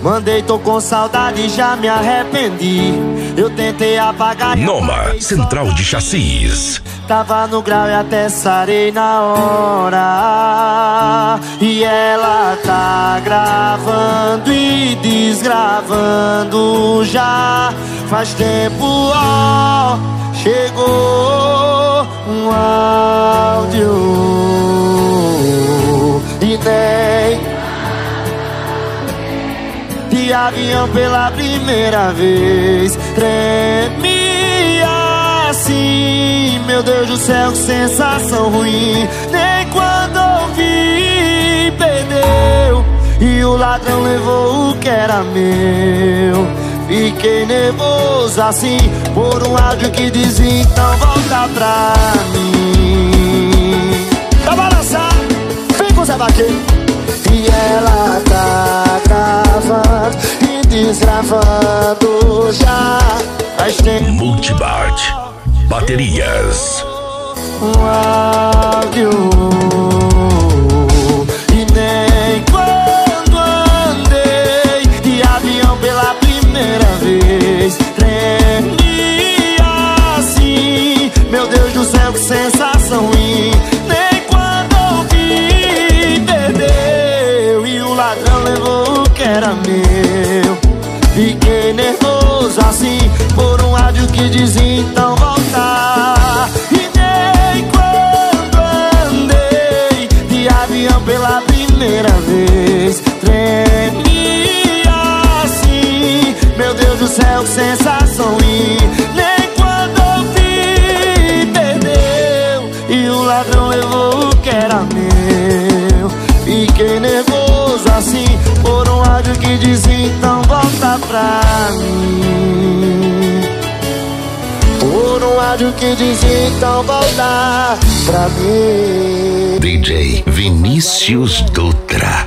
Mandei, tô com saudade, já me arrependi. Eu tentei apagar. Noma, Central de Chassis. Tava no grau e até sarei na hora. E ela tá gravando e desgravando já. Faz tempo, ó, chegou um áudio. E nem de avião pela primeira vez. Treme assim, meu Deus do céu, que sensação ruim. Nem quando ouvi, perdeu. E o ladrão levou o que era meu. Fiquei nervoso assim, por um áudio que dizia: então volta pra mim. Tá balançado, vem com o Zé Vaqueiro. E ela tá gravando e desgravando já. Faz tempo. Multibart Baterias. Um áudio. E nem quando andei de avião pela primeira vez. Tremi assim, meu Deus do céu, que sensação ruim. Nem quando ouvi, perdeu. E o ladrão levou o que era meu. Fiquei nervoso assim, por um áudio que dizia: então voltar. E nem quando andei de avião pela primeira vez. Tremi assim, meu Deus do céu, que sensação ruim. Nem quando ouvi, perdeu. E o ladrão levou o que era meu. Fiquei nervoso assim, por um áudio que dizia: então volta pra mim. Por um áudio que dizia: então volta pra mim. DJ Vinícius Dutra.